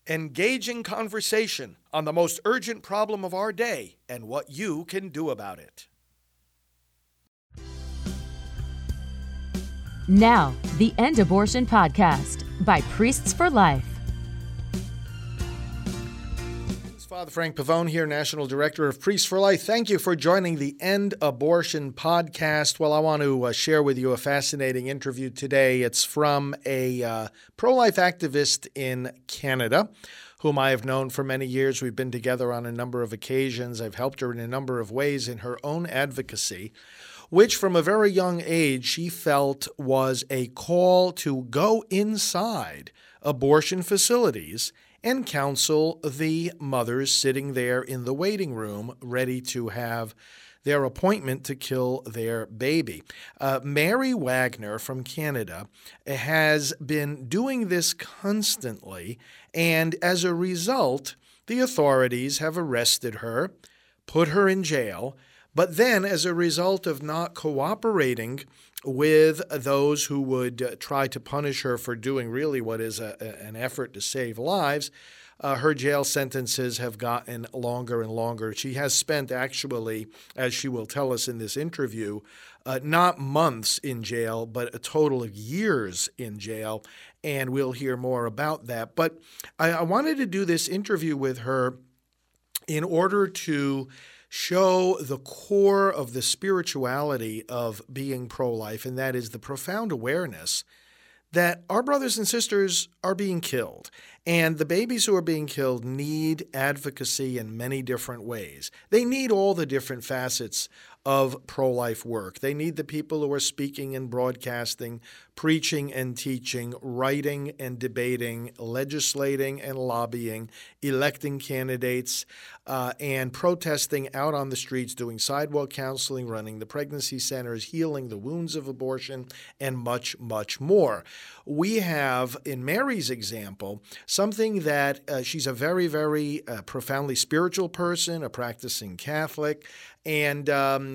Engaging conversation on the most urgent problem of our day and what you can do about it. Now, the End Abortion Podcast by Priests for Life. This is Father Frank Pavone here, National Director of Priests for Life. Thank you for joining the End Abortion Podcast. Well, I want to share with you a fascinating interview today. It's from a pro-life activist in Canada, whom I have known for many years. We've been together on a number of occasions. I've helped her in a number of ways in her own advocacy, which from a very young age she felt was a call to go inside abortion facilities and counsel the mothers sitting there in the waiting room ready to have their appointment to kill their baby. Mary Wagner from Canada has been doing this constantly, and as a result, the authorities have arrested her, put her in jail. But then, as a result of not cooperating with those who would try to punish her for doing really what is an effort to save lives, her jail sentences have gotten longer and longer. She has spent actually, as she will tell us in this interview, not months in jail, but a total of years in jail, and we'll hear more about that. But I wanted to do this interview with her in order to show the core of the spirituality of being pro-life, and that is the profound awareness that our brothers and sisters are being killed, and the babies who are being killed need advocacy in many different ways. They need all the different facets of pro-life work. They need the people who are speaking and broadcasting, preaching and teaching, writing and debating, legislating and lobbying, electing candidates, and protesting out on the streets, doing sidewalk counseling, running the pregnancy centers, healing the wounds of abortion, and much, much more. We have, in Mary's example, something that she's a very, very profoundly spiritual person, a practicing Catholic, and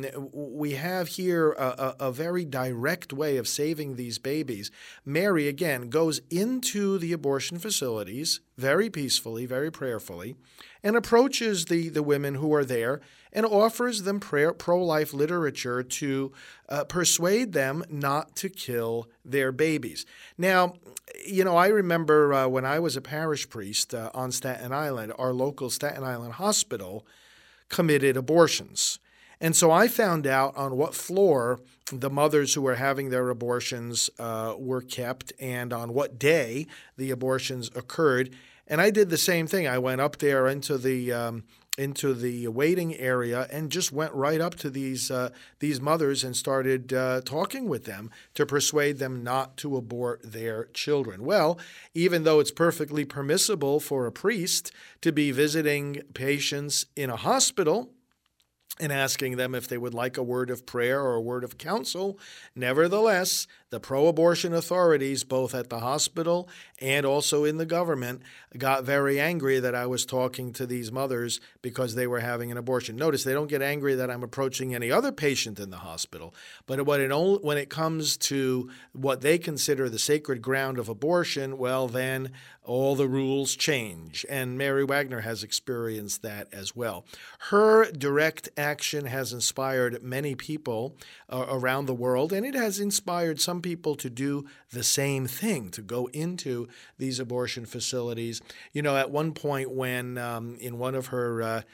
we have here a very direct way of saving these babies. Mary, again, goes into the abortion facilities very peacefully, very prayerfully, and approaches the women who are there and offers them pro-life literature to persuade them not to kill their babies. Now, you know, I remember when I was a parish priest on Staten Island, our local Staten Island hospital committed abortions. And so I found out on what floor the mothers who were having their abortions were kept and on what day the abortions occurred. And I did the same thing. I went up there into the waiting area and just went right up to these mothers and started talking with them to persuade them not to abort their children. Well, even though it's perfectly permissible for a priest to be visiting patients in a hospital and asking them if they would like a word of prayer or a word of counsel, nevertheless, the pro-abortion authorities, both at the hospital and also in the government, got very angry that I was talking to these mothers because they were having an abortion. Notice they don't get angry that I'm approaching any other patient in the hospital, but when it comes to what they consider the sacred ground of abortion, well, then all the rules change, and Mary Wagner has experienced that as well. Her direct action has inspired many people around the world, and it has inspired some people to do the same thing, to go into these abortion facilities. You know, at one point when in one of her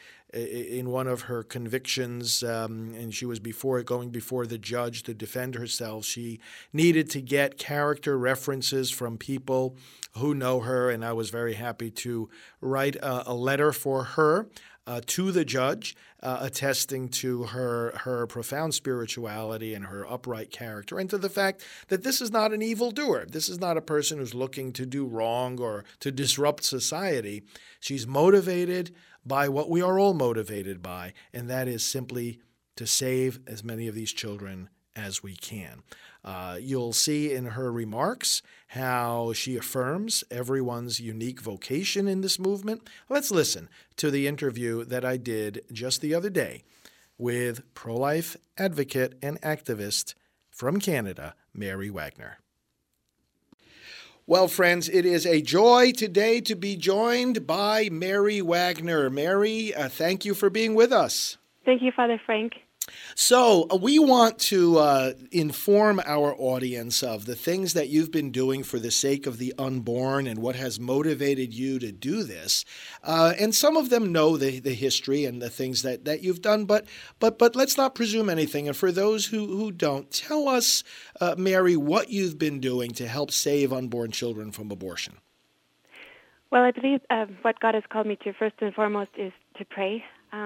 convictions, and she was going before the judge to defend herself, she needed to get character references from people who know her, and I was very happy to write a letter for her to the judge, attesting to her profound spirituality and her upright character, and to the fact that this is not an evildoer. This is not a person who's looking to do wrong or to disrupt society. She's motivated by what we are all motivated by, and that is simply to save as many of these children as we can. You'll see in her remarks how she affirms everyone's unique vocation in this movement. Let's listen to the interview that I did just the other day with pro-life advocate and activist from Canada, Mary Wagner. Well, friends, it is a joy today to be joined by Mary Wagner. Mary, thank you for being with us. Thank you, Father Frank. So we want to inform our audience of the things that you've been doing for the sake of the unborn and what has motivated you to do this. And some of them know the history and the things that you've done, but let's not presume anything. And for those who don't, tell us, Mary, what you've been doing to help save unborn children from abortion. Well, I believe what God has called me to first and foremost is to pray.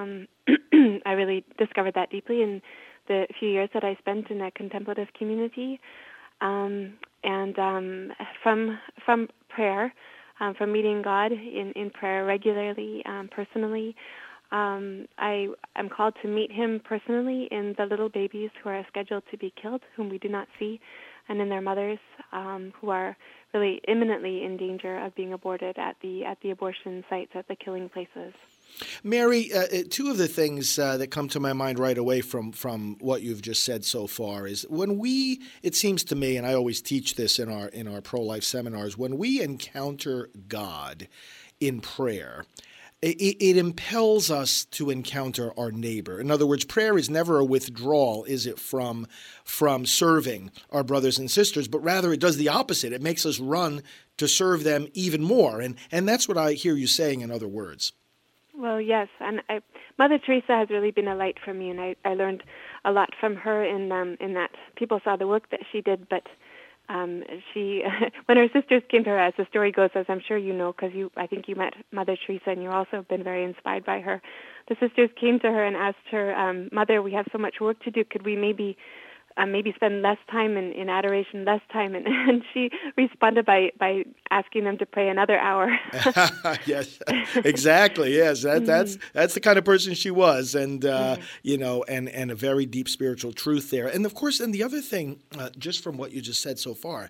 I really discovered that deeply in the few years that I spent in a contemplative community, and from prayer, from meeting God in prayer regularly, personally. I am called to meet Him personally in the little babies who are scheduled to be killed, whom we do not see, and in their mothers who are really imminently in danger of being aborted at the abortion sites, at the killing places. Mary, two of the things that come to my mind right away from what you've just said so far is when it seems to me, and I always teach this in our pro-life seminars, when we encounter God in prayer, it impels us to encounter our neighbor. In other words, prayer is never a withdrawal, is it, from serving our brothers and sisters, but rather it does the opposite. It makes us run to serve them even more. And that's what I hear you saying, in other words. Well, yes, and Mother Teresa has really been a light for me, and I learned a lot from her in that people saw the work that she did, but she, when her sisters came to her, as the story goes, as I'm sure you know, because I think you met Mother Teresa, and you also been very inspired by her. The sisters came to her and asked her, Mother, we have so much work to do. Could we maybe spend less time in adoration, less time? And she responded by asking them to pray another hour. Yes, exactly. Yes, that's the kind of person she was, and and a very deep spiritual truth there. And of course, and the other thing, just from what you just said so far,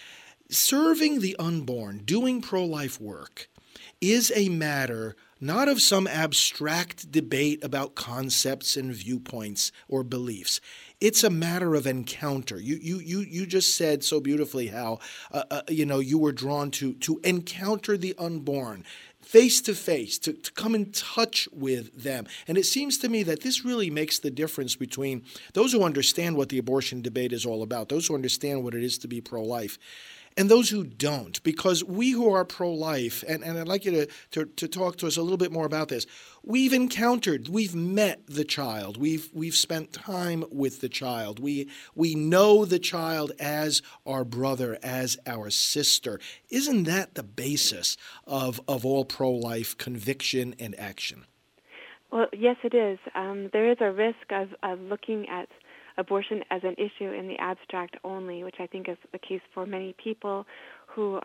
serving the unborn, doing pro-life work, is a matter not of some abstract debate about concepts and viewpoints or beliefs. It's a matter of encounter. You just said so beautifully how you were drawn to encounter the unborn face to face, to come in touch with them. And it seems to me that this really makes the difference between those who understand what the abortion debate is all about, those who understand what it is to be pro-life, and those who don't, because we who are pro-life, and I'd like you to talk to us a little bit more about this, we've met the child, we've spent time with the child, we know the child as our brother, as our sister. Isn't that the basis of all pro-life conviction and action? Well, yes, it is. There is a risk of looking at abortion as an issue in the abstract only, which I think is the case for many people who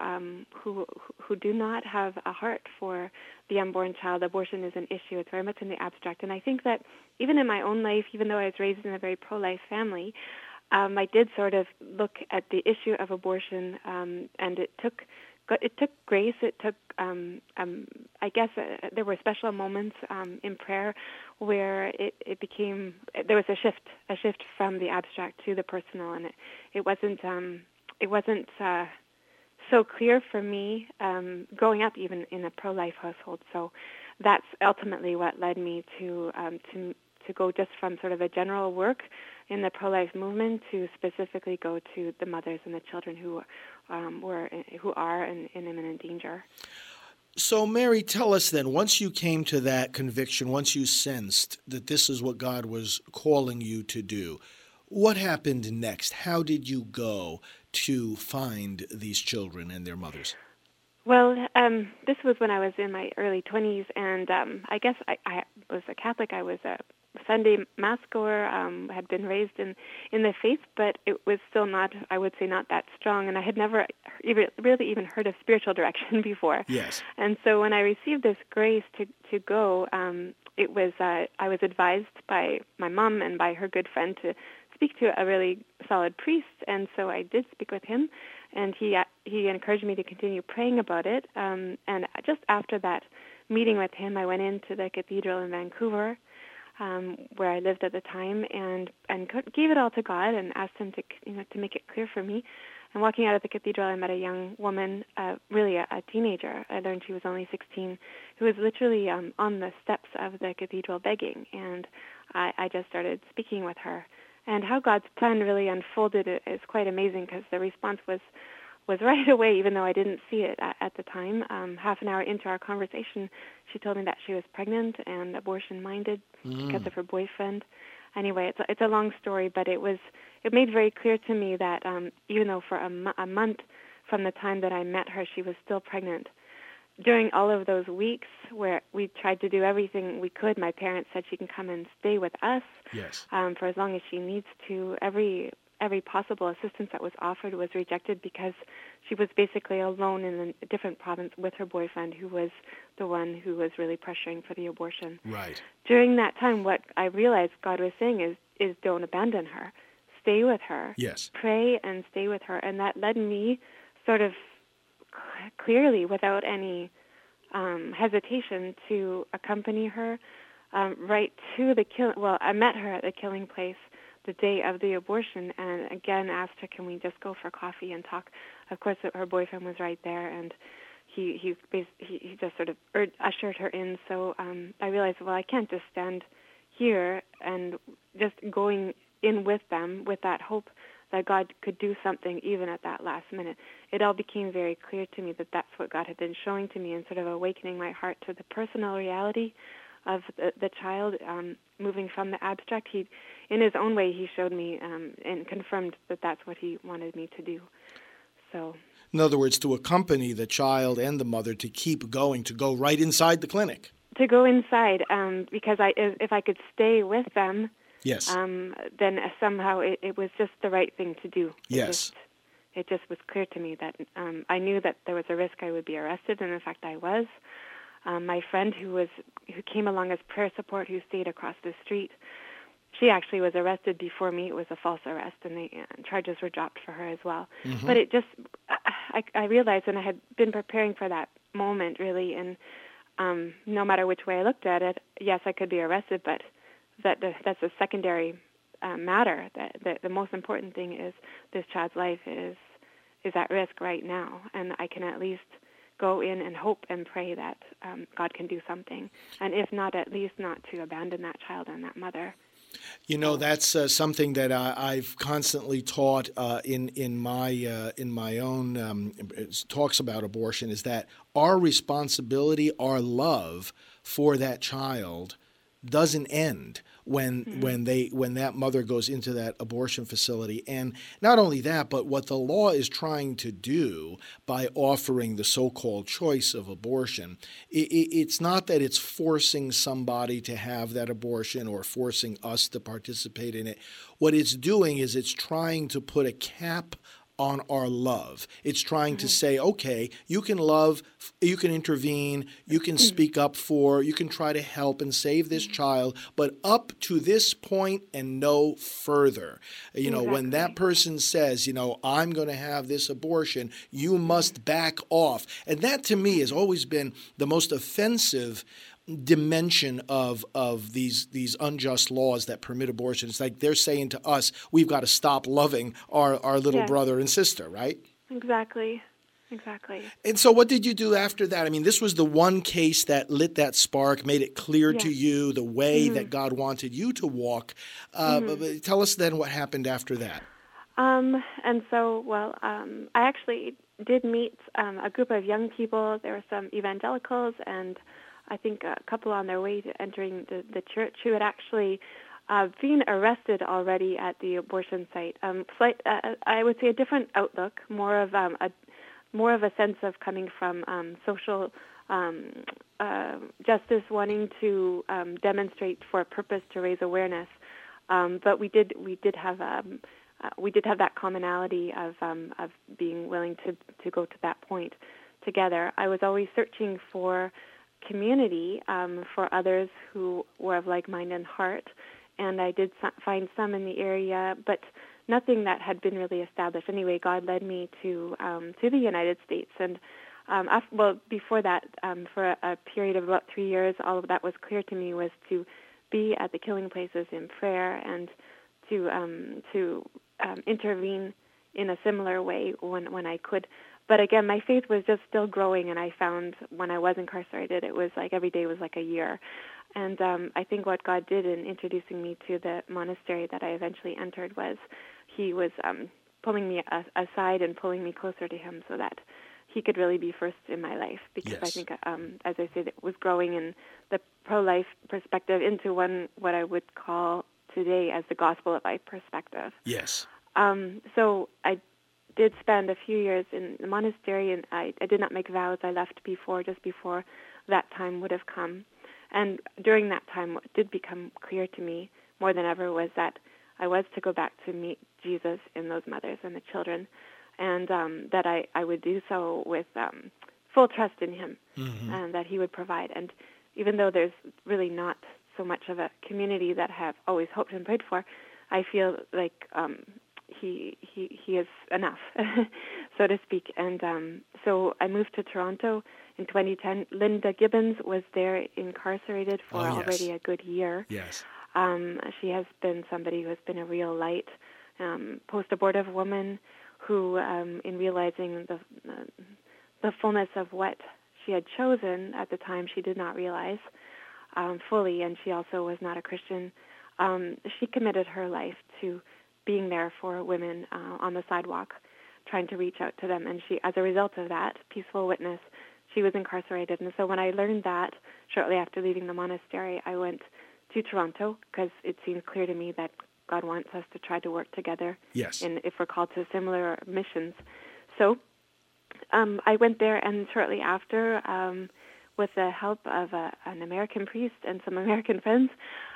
do not have a heart for the unborn child. Abortion is an issue. It's very much in the abstract. And I think that even in my own life, even though I was raised in a very pro-life family, I did sort of look at the issue of abortion, and it took grace. It took, I guess, there were special moments in prayer where it became, there was a shift from the abstract to the personal, and it wasn't so clear for me growing up even in a pro-life household. So that's ultimately what led me to go just from sort of a general work in the pro-life movement to specifically go to the mothers and the children who are in imminent danger. So, Mary, tell us then, once you came to that conviction, once you sensed that this is what God was calling you to do, what happened next? How did you go to find these children and their mothers? Well, this was when I was in my early 20s, and I guess I was a Catholic. I was a Sunday mass goer, had been raised in the faith, but it was still not, I would say, not that strong, and I had never really even heard of spiritual direction before. Yes. And so when I received this grace to go, it was I was advised by my mom and by her good friend to speak to a really solid priest, and so I did speak with him, and he encouraged me to continue praying about it. And just after that meeting with him, I went into the cathedral in Vancouver, where I lived at the time, and gave it all to God and asked him to make it clear for me. And walking out of the cathedral, I met a young woman, really a teenager. I learned she was only 16, who was literally on the steps of the cathedral begging. And I just started speaking with her. And how God's plan really unfolded is quite amazing, because the response was right away, even though I didn't see it at the time. Half an hour into our conversation, she told me that she was pregnant and abortion-minded because of her boyfriend. Anyway, it's a long story, but it made very clear to me that even though for a month from the time that I met her, she was still pregnant. During all of those weeks where we tried to do everything we could, my parents said she can come and stay with us for as long as she needs to. Every possible assistance that was offered was rejected because she was basically alone in a different province with her boyfriend, who was the one who was really pressuring for the abortion. Right. During that time, what I realized God was saying is don't abandon her. Stay with her. Yes. Pray and stay with her. And that led me sort of clearly, without any hesitation, to accompany her right to the I met her at the killing place the day of the abortion, and again asked her, can we just go for coffee and talk? Of course, her boyfriend was right there, and he just sort of ushered her in. So I realized, well, I can't just stand here and just going in with them with that hope that God could do something even at that last minute. It all became very clear to me that that's what God had been showing to me, and sort of awakening my heart to the personal reality of the child, moving from the abstract. In his own way, he showed me and confirmed that that's what he wanted me to do. So, in other words, to accompany the child and the mother to keep going, to go right inside the clinic. To go inside, because if I could stay with them, yes, then somehow it was just the right thing to do. It just was clear to me that I knew that there was a risk I would be arrested, and in fact I was. My friend who came along as prayer support, who stayed across the street, she actually was arrested before me. It was a false arrest, and the charges were dropped for her as well. Mm-hmm. But it just, I realized, and I had been preparing for that moment, really, and no matter which way I looked at it, yes, I could be arrested, but that's a secondary matter. The most important thing is this child's life is at risk right now, and I can at least go in and hope and pray that God can do something, and if not, at least not to abandon that child and that mother. You know, that's something that I've constantly taught in my own talks about abortion, is that our responsibility, our love for that child doesn't end when that mother goes into that abortion facility. And not only that, but what the law is trying to do by offering the so-called choice of abortion, it's not that it's forcing somebody to have that abortion or forcing us to participate in it. What it's doing is it's trying to put a cap on our love. It's trying to say, okay, you can love, you can intervene, you can speak up for, you can try to help and save this child, but up to this point and no further. You know, when that person says, you know, I'm going to have this abortion, you must back off. And that to me has always been the most offensive dimension of these unjust laws that permit abortion. It's like they're saying to us, we've got to stop loving our little brother and sister, right? Exactly. And so what did you do after that? I mean, this was the one case that lit that spark, made it clear to you the way that God wanted you to walk. But tell us then what happened after that. And so, I actually did meet a group of young people. There were some evangelicals and I think a couple on their way to entering the church who had actually been arrested already at the abortion site. I would say a different outlook, more of a sense of coming from social justice, wanting to demonstrate for a purpose to raise awareness. But we did have that commonality of being willing to go to that point together. I was always searching for community for others who were of like mind and heart, and I did find some in the area, but nothing that had been really established. Anyway, God led me to the United States, and before that, for a period of about 3 years, all of that was clear to me was to be at the killing places in prayer and to intervene in a similar way when I could. But again, my faith was just still growing, and I found when I was incarcerated, it was like every day was like a year. And I think what God did in introducing me to the monastery that I eventually entered was he was pulling me aside and pulling me closer to him so that he could really be first in my life. Because Yes. I think, as I said, it was growing in the pro-life perspective into what I would call today as the gospel of life perspective. Yes. So I did spend a few years in the monastery, and I did not make vows. I left just before that time would have come. And during that time, what did become clear to me more than ever was that I was to go back to meet Jesus in those mothers and the children, and that I would do so with full trust in him, and that he would provide. And even though there's really not so much of a community that I have always hoped and prayed for, I feel like he is enough, so to speak. And so I moved to Toronto in 2010. Linda Gibbons was there incarcerated for already a good year. Yes. She has been somebody who has been a real light, post-abortive woman who, in realizing the fullness of what she had chosen at the time, she did not realize fully, and she also was not a Christian. She committed her life to being there for women on the sidewalk, trying to reach out to them. And she, as a result of that peaceful witness, she was incarcerated. And so when I learned that, shortly after leaving the monastery, I went to Toronto because it seemed clear to me that God wants us to try to work together. Yes. And if we're called to similar missions. So I went there, and shortly after, with the help of an American priest and some American friends,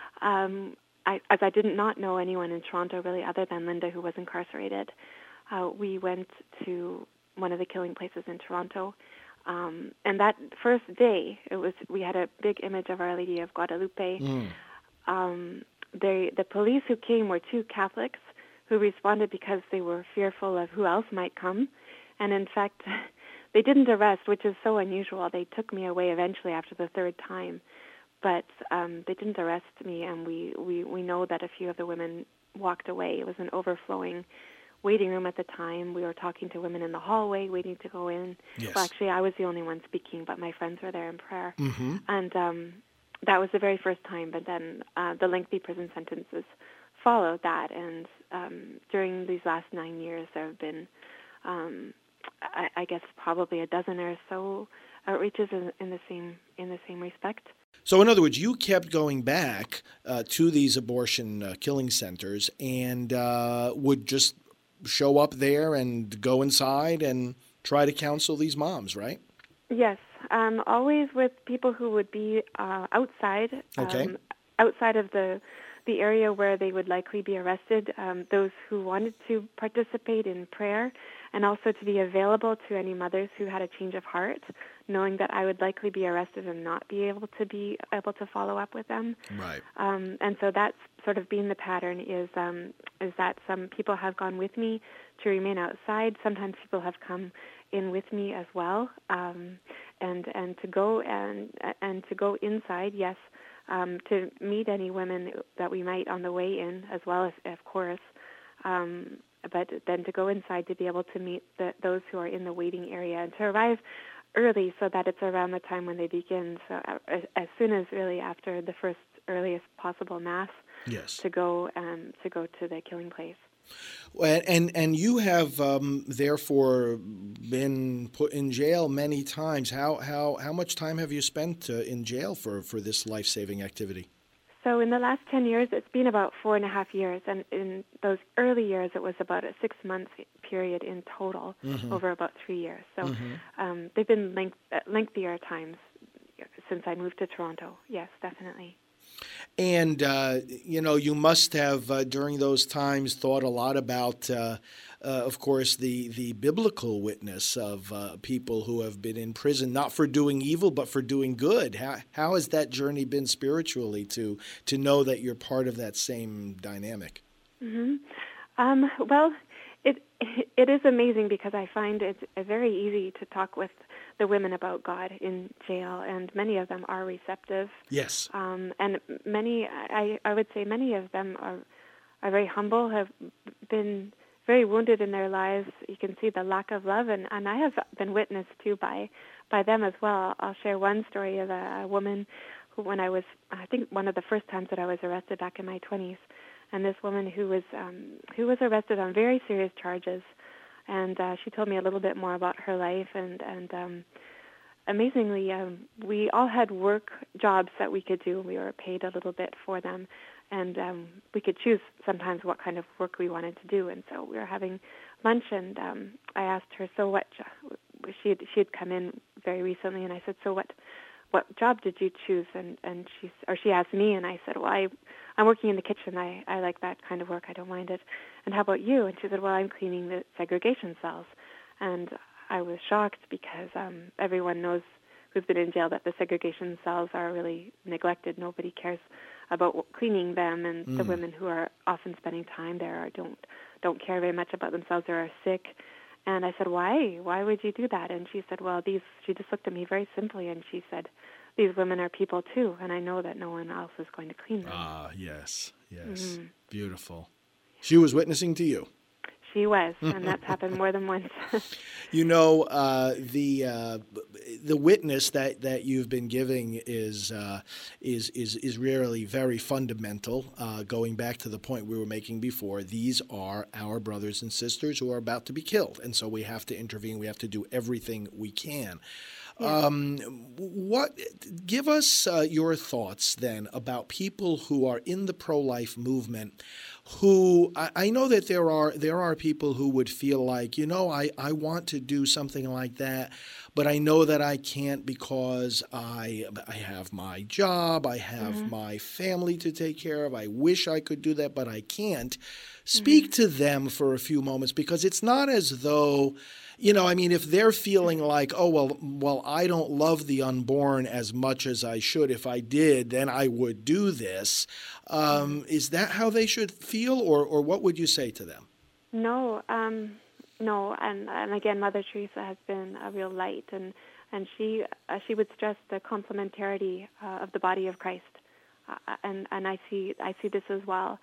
as I did not know anyone in Toronto really other than Linda, who was incarcerated, we went to one of the killing places in Toronto. And that first day, we had a big image of Our Lady of Guadalupe. The police who came were two Catholics who responded because they were fearful of who else might come. And in fact, they didn't arrest, which is so unusual. They took me away eventually after the third time. But they didn't arrest me, and we know that a few of the women walked away. It was an overflowing waiting room at the time. We were talking to women in the hallway waiting to go in. Yes. Well, actually, I was the only one speaking, but my friends were there in prayer. Mm-hmm. And that was the very first time, but then the lengthy prison sentences followed that. And during these last 9 years, there have been, I guess, probably a dozen or so outreaches in the same respect. So in other words, you kept going back to these abortion killing centers and would just show up there and go inside and try to counsel these moms, right? Yes, always with people who would be outside, outside of the area where they would likely be arrested, those who wanted to participate in prayer, and also to be available to any mothers who had a change of heart, knowing that I would likely be arrested and not be able to follow up with them. Right. And so that's sort of been the pattern is that some people have gone with me to remain outside. Sometimes people have come in with me as well, and to go and to go inside. Yes. To meet any women that we might on the way in, as well as, of course, but then to go inside to be able to meet those who are in the waiting area and to arrive early so that it's around the time when they begin. So as soon as really after the first earliest possible Mass, yes, to go to the killing place. And you have therefore been put in jail many times. How much time have you spent in jail for this life-saving activity? So in the last 10 years, it's been about 4.5 years, and in those early years, it was about a 6-month period in total, over about 3 years. So they've been lengthier times since I moved to Toronto. Yes, definitely. And, you must have, during those times, thought a lot about, of course, the biblical witness of people who have been in prison, not for doing evil, but for doing good. How has that journey been spiritually to know that you're part of that same dynamic? Mm-hmm. Well, it is amazing because I find it's very easy to talk with the women about God in jail, and many of them are receptive. Yes. And many, I would say many of them are very humble, have been very wounded in their lives. You can see the lack of love, and I have been witnessed to by them as well. I'll share one story of a woman who, when I think one of the first times that I was arrested back in my 20s, and this woman who was arrested on very serious charges, and she told me a little bit more about her life, and amazingly, we all had work jobs that we could do. We were paid a little bit for them, and we could choose sometimes what kind of work we wanted to do. And so we were having lunch, and I asked her, so what? She had come in very recently, and I said, so what job did you choose? And she asked me, and I said, well, I'm working in the kitchen. I like that kind of work. I don't mind it. And how about you? And she said, well, I'm cleaning the segregation cells. And I was shocked because everyone knows who's been in jail that the segregation cells are really neglected. Nobody cares about cleaning them, and the women who are often spending time there don't care very much about themselves or are sick. And I said, why? Why would you do that? And she said, well, she just looked at me very simply, and she said, these women are people too, and I know that no one else is going to clean them. Ah, yes. Beautiful. She was witnessing to you. She was, and that's happened more than once. You know, the witness that you've been giving is really very fundamental. Going back to the point we were making before, these are our brothers and sisters who are about to be killed, and so we have to intervene. We have to do everything we can. Yeah. Give us your thoughts then about people who are in the pro-life movement, who I know that there are people who would feel like, I want to do something like that, but I know that I can't because I have my job, I have my family to take care of. I wish I could do that, but I can't. Speak to them for a few moments, because it's not as though, if they're feeling like, oh, well, I don't love the unborn as much as I should. If I did, then I would do this. Is that how they should feel, or what would you say to them? No. And again, Mother Teresa has been a real light, and she would stress the complementarity of the body of Christ, and I see this as well.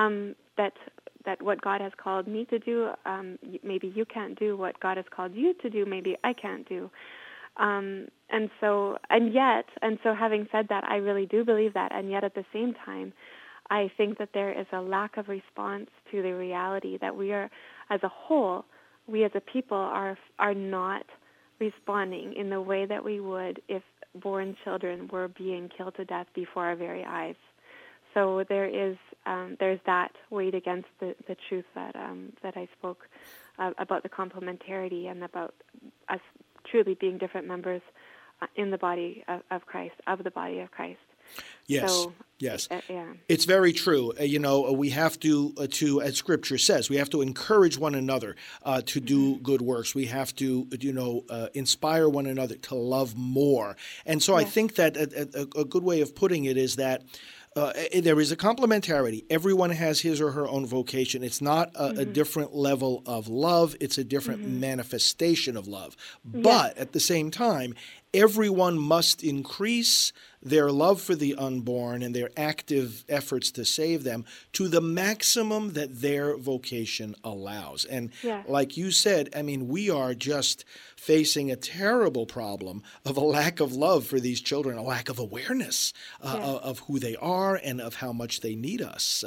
That what God has called me to do, maybe you can't do. What God has called you to do, maybe I can't do. And so having said that, I really do believe that. And yet at the same time, I think that there is a lack of response to the reality that we are, as a whole, we as a people are not responding in the way that we would if born children were being killed to death before our very eyes. So there's that weight against the truth that I spoke about the complementarity and about us truly being different members in the body of Christ, of the body of Christ. Yes, yes. It's very true. We have to, as Scripture says, we have to encourage one another to do good works. We have to, inspire one another to love more. And so I think that a good way of putting it is that there is a complementarity. Everyone has his or her own vocation. It's not a different level of love. It's a different manifestation of love. But at the same time, everyone must increase their love for the unborn and their active efforts to save them to the maximum that their vocation allows. And like you said, we are just facing a terrible problem of a lack of love for these children, a lack of awareness of who they are and of how much they need us.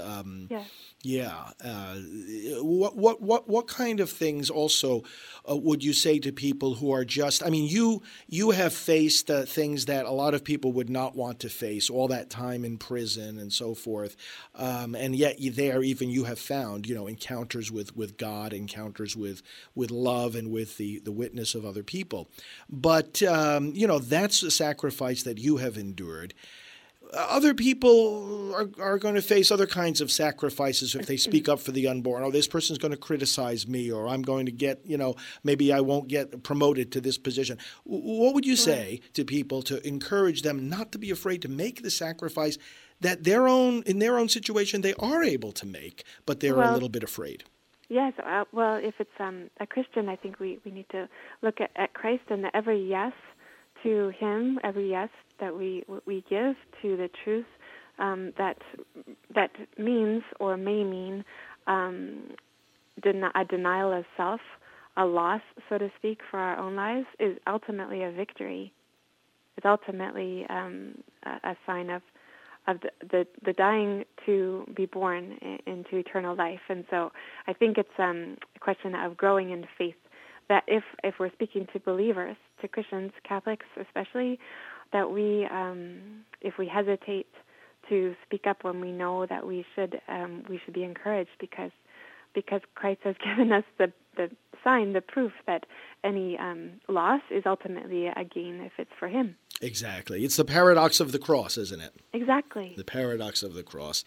What kind of things also would you say to people who are just, you have faced things that a lot of people would not want to face, all that time in prison and so forth, and yet you have found, encounters with God, encounters with love and with the witness of other people. But, that's a sacrifice that you have endured. Other people are going to face other kinds of sacrifices if they speak up for the unborn. Oh, this person's going to criticize me, or I'm going to get, maybe I won't get promoted to this position. What would you say to people to encourage them not to be afraid to make the sacrifice that in their own situation they are able to make, but they're a little bit afraid? Yes. If it's a Christian, I think we need to look at Christ and every yes to Him, every yes that we give to the truth that means or may mean a denial of self, a loss, so to speak, for our own lives is ultimately a victory. It's ultimately a sign of the dying to be born into eternal life. And so I think it's a question of growing in faith, that if we're speaking to believers, to Christians, Catholics especially, that if we hesitate to speak up when we know that we should be encouraged, because Christ has given us the sign, the proof that any loss is ultimately a gain if it's for Him. Exactly. It's the paradox of the cross, isn't it? Exactly. The paradox of the cross.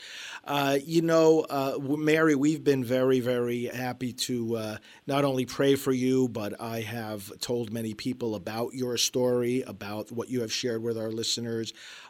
Mary, we've been very, very happy to not only pray for you, but I have told many people about your story, about what you have shared with our listeners.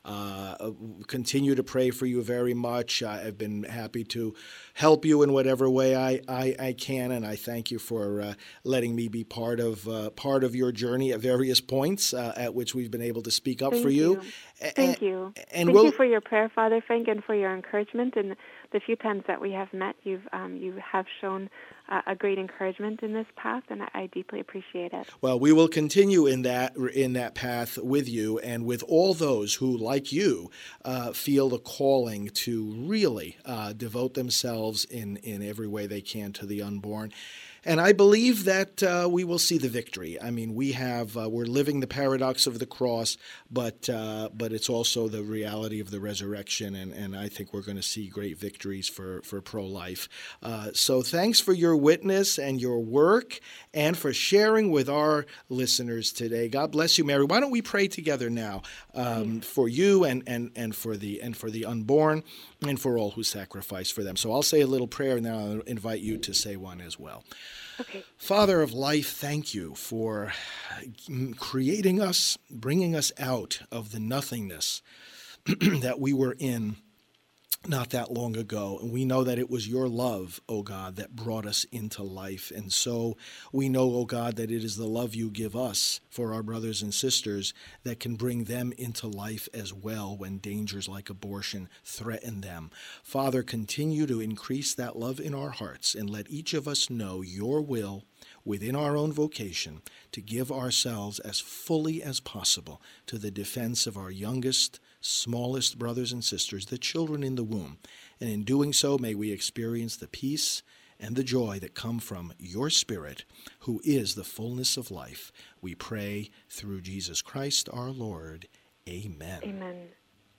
Continue to pray for you very much. I've been happy to help you in whatever way I can, and I thank you for letting me be part of your journey at various points at which we've been able to speak up for you. Thank you. Thank you for your prayer, Father Frank, and for your encouragement. And the few times that we have met, you have shown a great encouragement in this path, and I deeply appreciate it. Well, we will continue in that path with you and with all those who, like you, feel the calling to really devote themselves in every way they can to the unborn. And I believe that we will see the victory. I mean, we're living the paradox of the cross, but it's also the reality of the resurrection, and I think we're going to see great victories for pro-life. So thanks for your witness and your work, and for sharing with our listeners today. God bless you, Mary. Why don't we pray together now for you and for the unborn, and for all who sacrifice for them. So I'll say a little prayer, and then I'll invite you to say one as well. Okay. Father of life, thank you for creating us, bringing us out of the nothingness that we were in not that long ago. And we know that it was your love, O God, that brought us into life. And so we know, O God, that it is the love you give us for our brothers and sisters that can bring them into life as well when dangers like abortion threaten them. Father, continue to increase that love in our hearts, and let each of us know your will within our own vocation to give ourselves as fully as possible to the defense of our youngest, smallest brothers and sisters, the children in the womb. And in doing so, may we experience the peace and the joy that come from your Spirit, who is the fullness of life. We pray through Jesus Christ our Lord. Amen. Amen.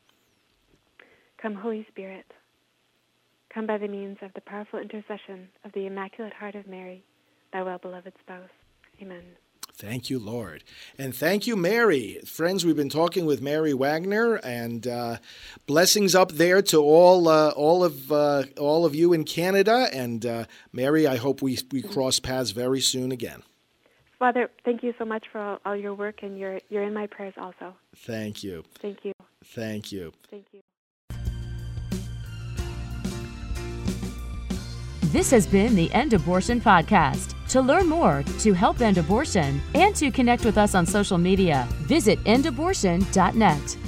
Come, Holy Spirit. Come by the means of the powerful intercession of the Immaculate Heart of Mary, thy well-beloved spouse. Amen. Thank you, Lord. And thank you, Mary. Friends, we've been talking with Mary Wagner, and blessings up there to all of you in Canada. And Mary, I hope we cross paths very soon again. Father, thank you so much for all your work, and you're in my prayers also. Thank you. Thank you. Thank you. Thank you. This has been the End Abortion Podcast. To learn more, to help end abortion, and to connect with us on social media, visit endabortion.net.